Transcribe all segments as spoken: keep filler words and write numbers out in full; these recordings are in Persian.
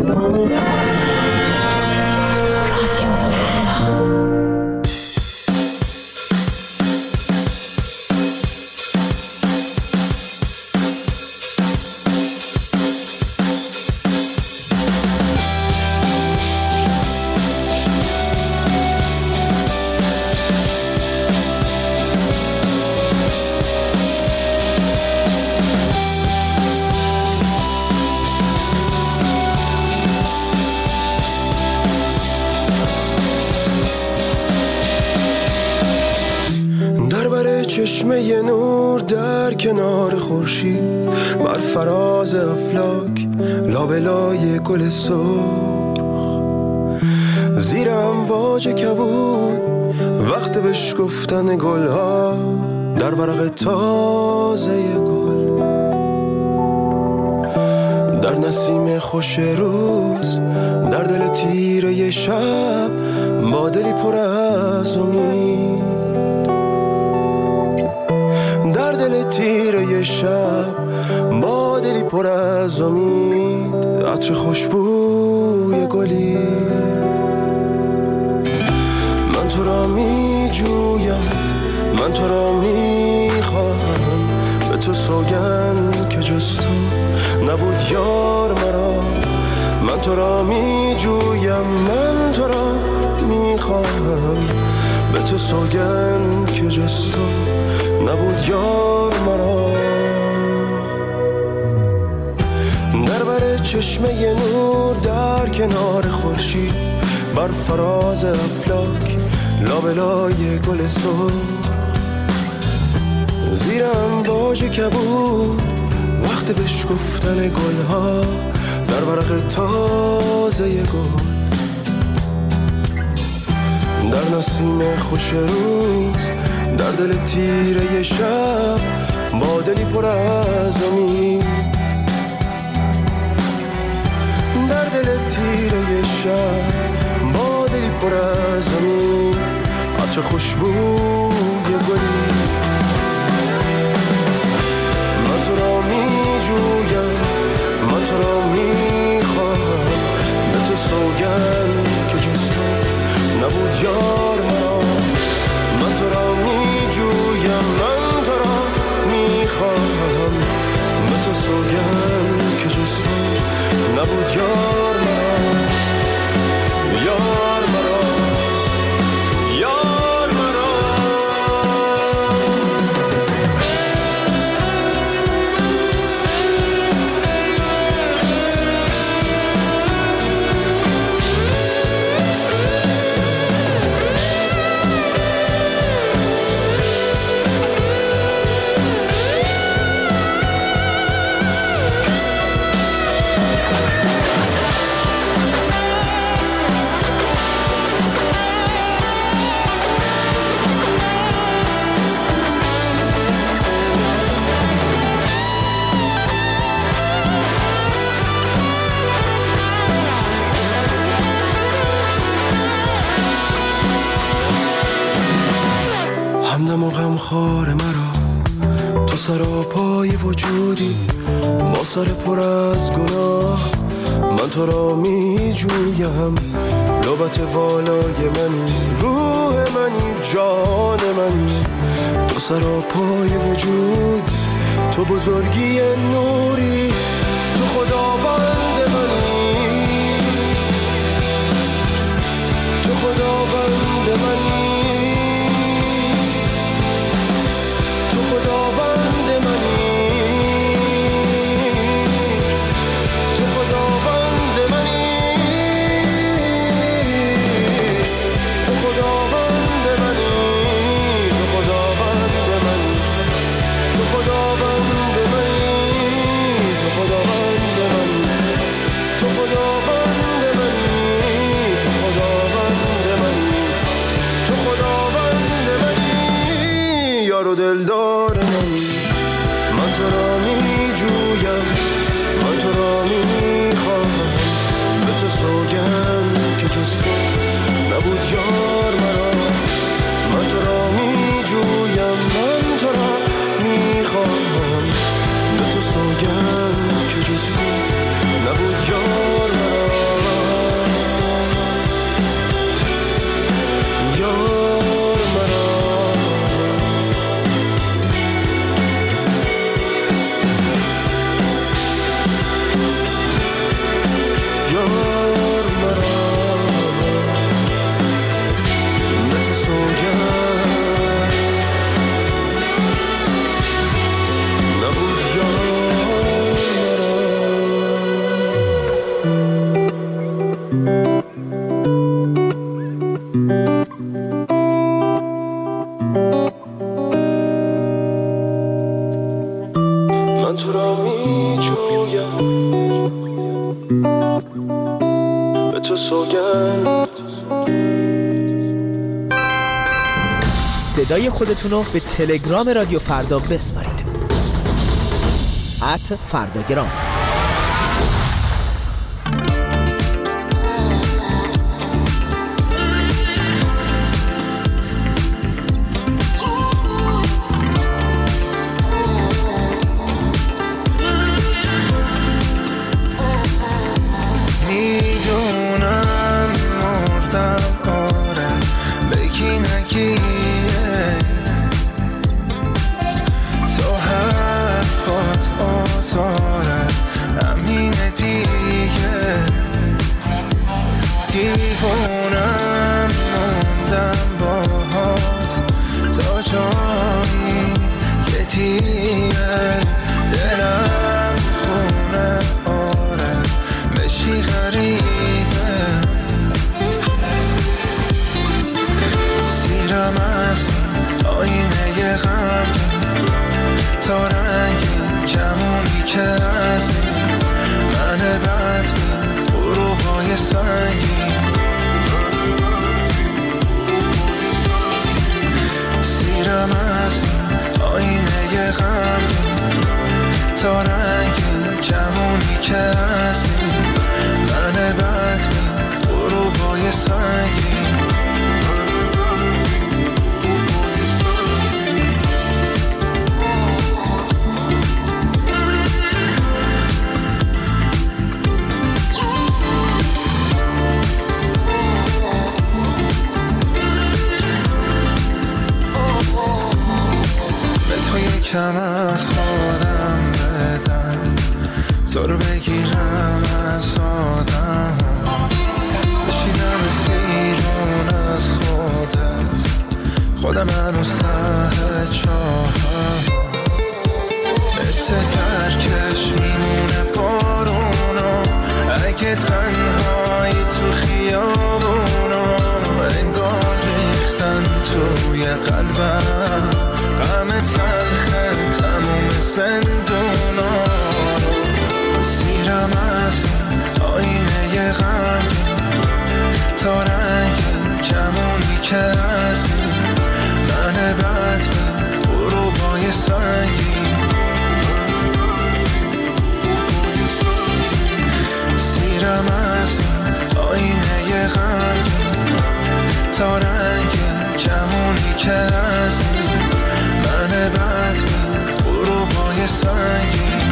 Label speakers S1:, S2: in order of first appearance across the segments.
S1: چشمه نور در کنار خورشید، بر فراز افلاک لابلای گل سرخ، زیر امواج کبود وقت بشکفتن گلها در ورق تازه گل، در نسیم خوش روز، در دل تیره شب، با دلی پر از امید، در دل تیره شب، با دلی پر از امید، عطر خوشبوی گلی. من تو را می جویم، من تو را می خواهم، به تو سوگند که جز تو نبود یار مرا. من تو را می جویم، من تو را می خواهم، به تو سوگند که جز تو نبود یار مرا. در بر چشمه نور در کنار خورشید، بر فراز افلاک لابلای گل سرخ، زیر امواج کبود وقت بشکفتن گلها در ورق تازه گل، در نسیم خوش روز، در دل تیره شب، با دلی پر از امید، در دل تیره شب، با دلی پر از امید، عطر خوشبوی گلی. من تو را می جویم، من تو را می خواهم، به تو سوگند که جز تو نبود یار مرا. من تو را می جویم، من تو را می خواهم، به تو سوگند که جز تو نبود یار مرا، یار مرا، یار مرا. همدم و غمخوار مرا، تو سراپای وجودی، با سر پر از گناه. من تو را می جویم، لبت والای منی، روح منی، جان منی، تو سراپای وجود، تو بزرگی نوری، تو خداوند منی، تو خداوند منی، خداوند منی، تو خداوند منی، تو خداوند منی، تو خداوند منی، تو خداوند منی، تو خداوند منی. به تو سوگند.
S2: صدای خودتون رو به تلگرام رادیو فردا بسپارید. ات فرداگرام.
S3: کم از خودم بدم، تو رو بگیرم از آدم، بشیدم از بیرون از خودت، خودم هنوز ته چاهم، مثل ترکش میمونه بارونا، اگه تنهایی تو خیابونا، انگار ریختن توی قلبم غم تلخه تموم زندونا، سیرم از آینه غم تا رنگ کمونی که از من بد به غروبای سنگین، سیرم از آینه غم تا رنگ کمونی که از من بد به غروبای سنگین.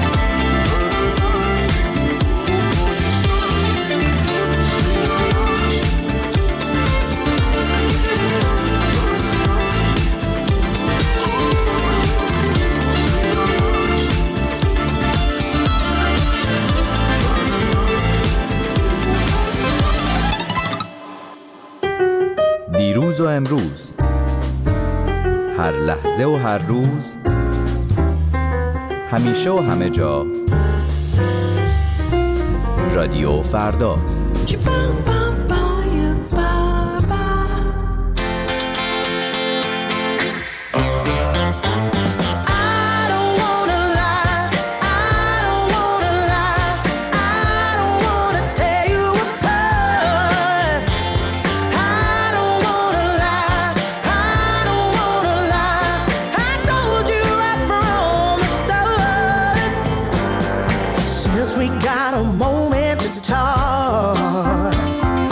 S4: دیروز و امروز، هر لحظه و هر روز، همیشه و همه جا، رادیو فردا.
S5: We got a moment to talk.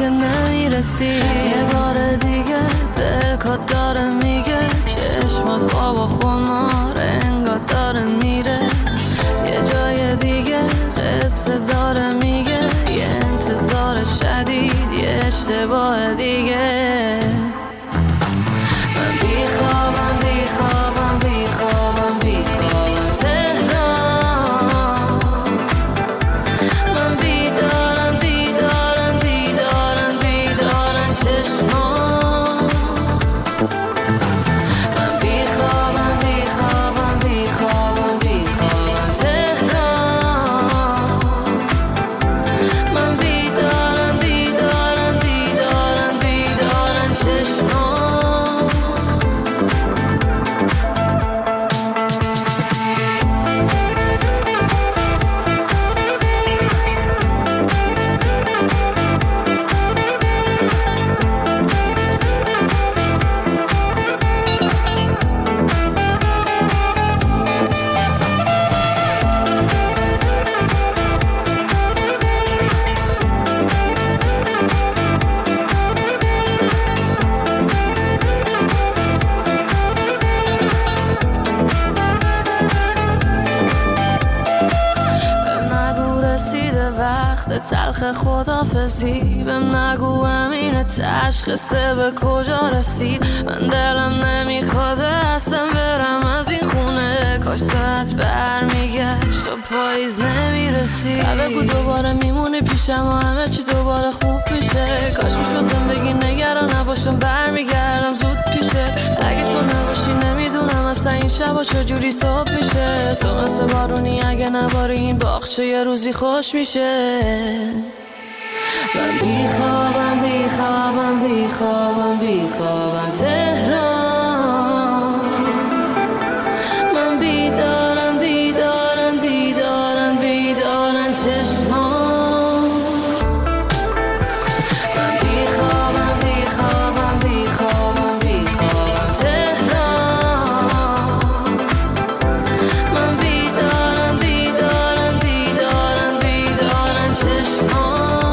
S5: دیگه نمیرسی. یه بار دیگه بلکات داره میگه چشمات خواب و خمار انگار داره میره. یه جای دیگه قصه داره میگه یه انتظار شدید یه اشتباه دیگه. من بیخوابم بیخوابم بیخوابم بیخوابم تهران. من بیدارم بیدارم بیدارم بیدارم چشمان. من بیخوابم بیخوابم بیخوابم بیخوابم تهران. من بیدارم بیدارم بیدارم بیدارم چشمان. تلخ خدافزی بهم نگو امین تشخیصه به کجا رسید. من دلم نمیخواد اصلا برم از این خونه. کاش ساعت برمیگشت و پاییز نمیرسید. بگو دوباره میمونی پیشم و همه چی دوباره خوب میشه. کاش میشدم بگی نگران نباشم برمیگردم زود پیشه. اگه تو نباشی نمیدونم اصلا این شبا چجوری صبح میشه. تو مثل بارونی اگه نباری این باغچه یه روزی خوش میشه. من بیخوابم بیخوابم بیخوابم بیخوابم تهران. من بیدارم بیدارم بیدارم بیدارم چشمان. من بیخوابم بیخوابم بیخوابم بیخوابم تهران. من بیدارم بیدارم بیدارم بیدارم چشمان.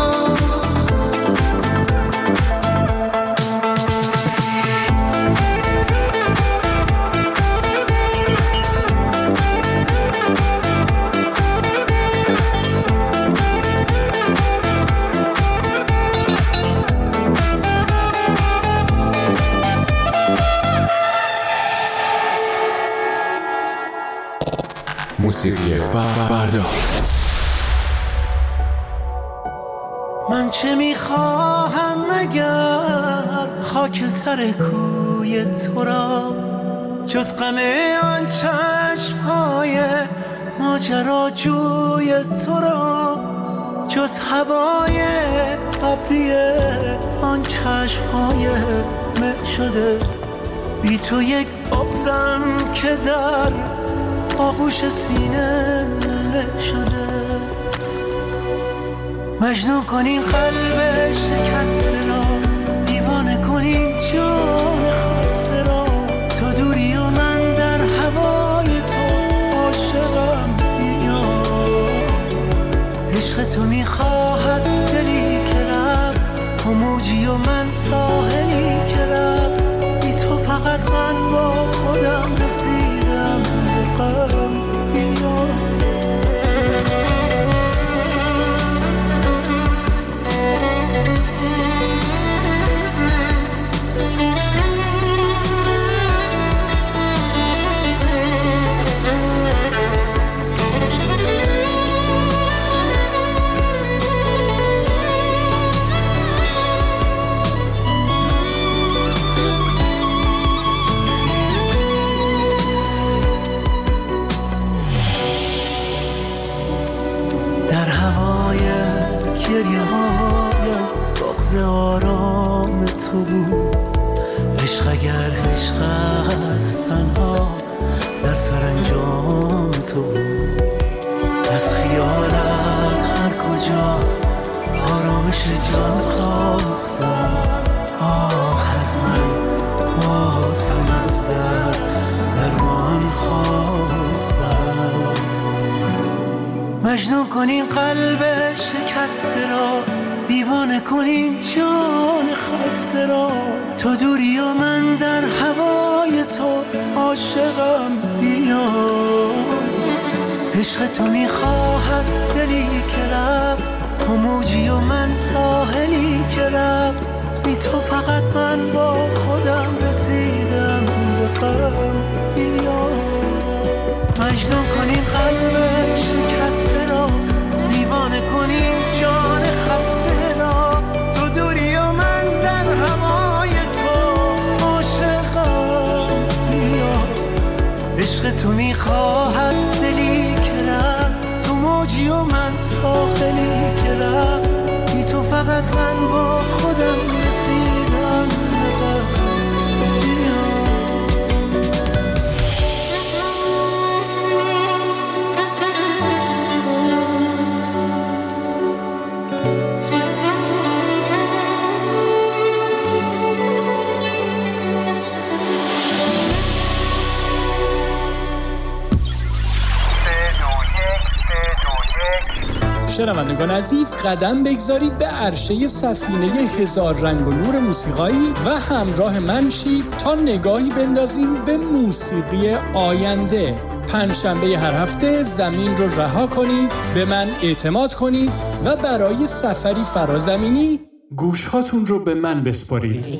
S6: موسیقی فردا.
S7: من چه میخواهم مگر خاک سر کوی تو را، جز غم آن چشمهای ماجراجوی تو را، جز هوای ابری آن چشمهای مه شده. بی تو یک بغضم که در آغوش سینه له شده. مجنون کنین قلب شکسته را، دیوانه کنین جان خسته را. تو دوری و من در هوای تو عاشقم. بیا عشق تو میخواهد دلی که رفت، تو موجی و من ساحلی که رفت. بی تو فقط من با خودم رسیدم به غم. بیا آرام تو بود. عشق اگر عشق است تنها در سرانجام تو بود. از خیالت هر کجا آرامش جان خواستم. آه از من آسان از در درمان خواستم. مجنون کنین قلب شکسته را، دیوانه کنین جان خسته را، تو دوری و من در هوای تو عاشقم. بیا عشق تو میخواهد دلی که رفت، تو موجی و من ساحلی که رفت. بی تو فقط من با خودم رسیدم به غم. بیا مجنون کنین قلب شکسته را، دیوانه کنین جان خسته را، تو دوری و من در هوای تو عاشقم. بیا عشق تو میخواهد دلی که رفت، تو موجی و من ساحلی که رفت. بی تو فقط من با خودم رسیدم به غم.
S6: شنوندگان عزیز، قدم بگذارید به عرشه سفینه هزار رنگ و نور موسیقایی و همراه من شید تا نگاهی بندازیم به موسیقی آینده. پنجشنبه هر هفته زمین رو رها کنید، به من اعتماد کنید و برای سفری فرازمینی گوشهاتون رو به من بسپارید.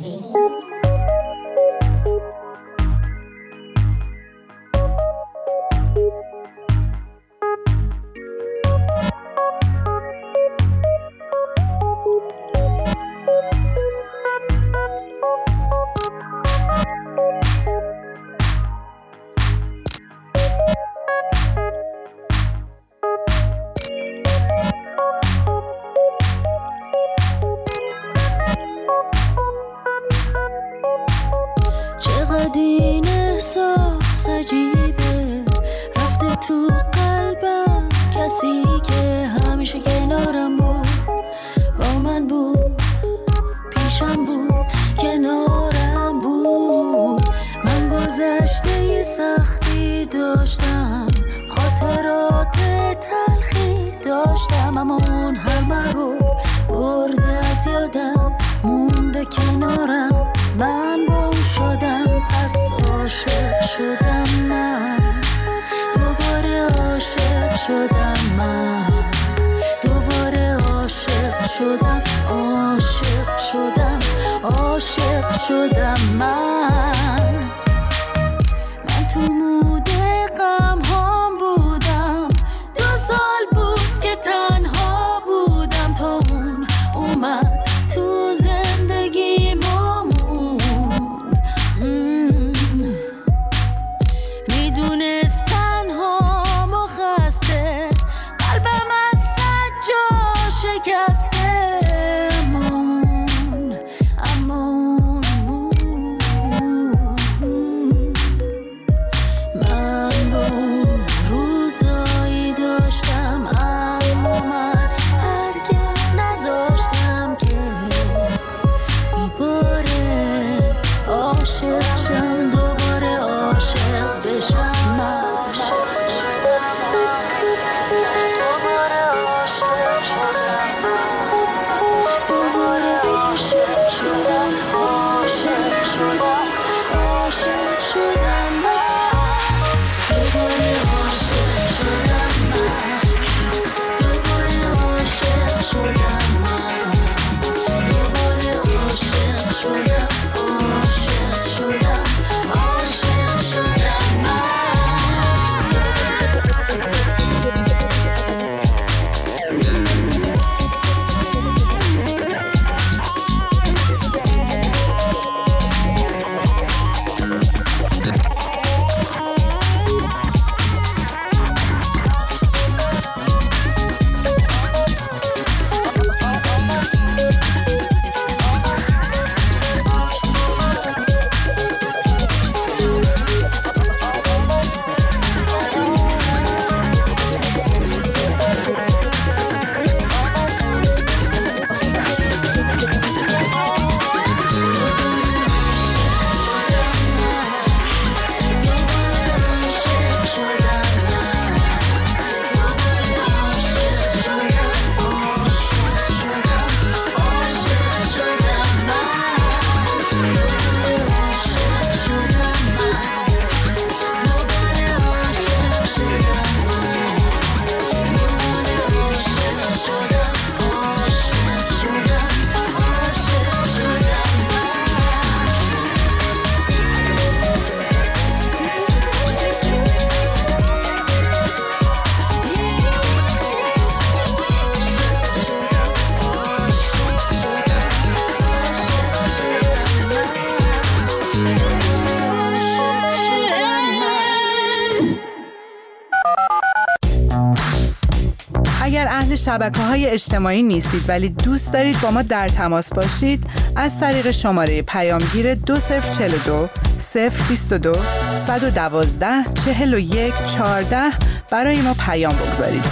S8: شبکه‌های اجتماعی نیستید ولی دوست دارید با ما در تماس باشید، از طریق شماره پیامگیر دو صفر چهل و دو صفر بیست و دو صد و دوازده چهل و یک چهارده برای ما پیام بگذارید.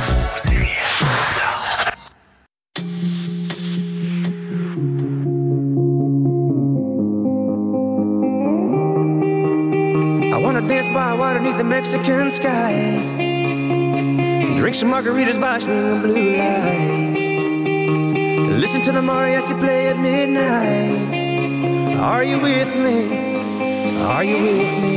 S9: I wanna dance by water beneath the Mexican sky, drink some margaritas by swinging blue lights, listen to the mariachi play at midnight. Are you with me? Are you with me?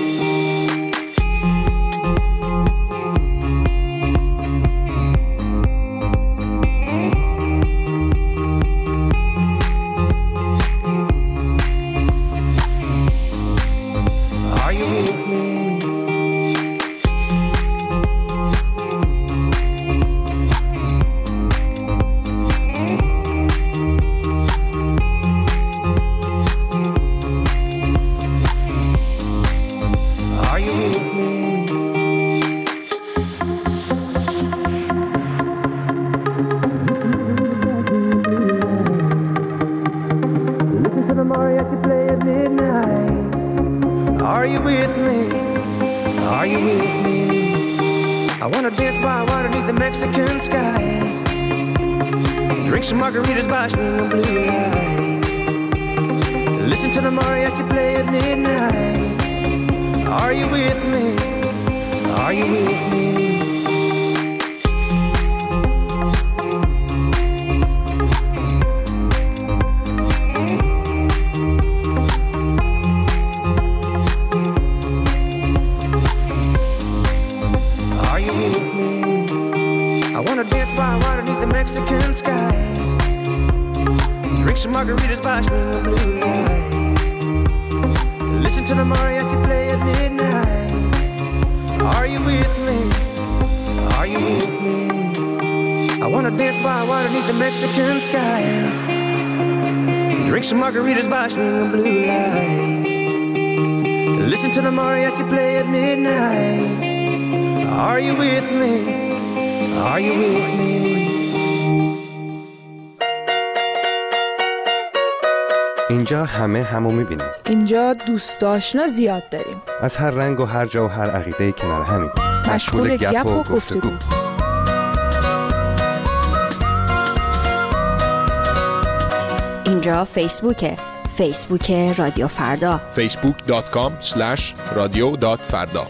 S9: Drink some margaritas by swinging blue lights, listen to the mariachi play at midnight. Are you with me? Are you with me? Margaritas by swinging blue lights, listen to the mariachi play at midnight. Are you with me? Are you with me? I wanna dance by water beneath the Mexican sky, drink some margaritas by swinging blue lights, listen to the mariachi play at midnight. Are you with me? Are you with me?
S10: اینجا همه همو میبینیم.
S11: اینجا دوست آشنا زیاد داریم.
S10: از هر رنگ و هر جا و هر عقیده کنار همیم.
S11: مشغول گپ و گفتگو.
S12: اینجا فیسبوکه. فیسبوک رادیو فردا.
S13: فیسبوک دات کام اسلش رادیو دات فردا.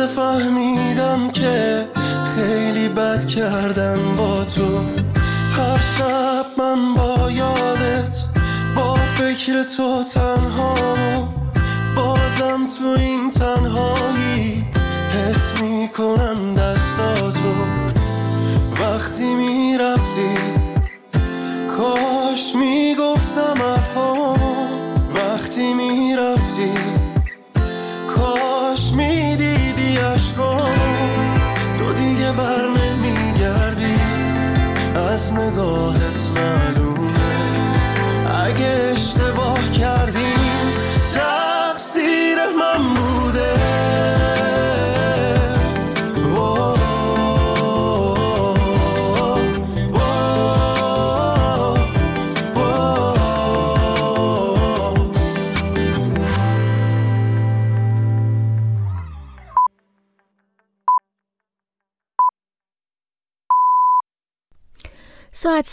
S1: تازه فهمیدم که خیلی بد کردم با تو. هر شب من با یادت، با فکر تو تنها، بازم تو این تنهایی حس میکنم دستاتو. وقتی میرفتی کاش میگفتم حرفامو، وقتی میرفتی کاش میدیدی عشقامو. تو دیگه بر نمیگردی، از نگاهت معلومه. اگه اشتباه کردیم تقصیر من بوده.
S14: ساعت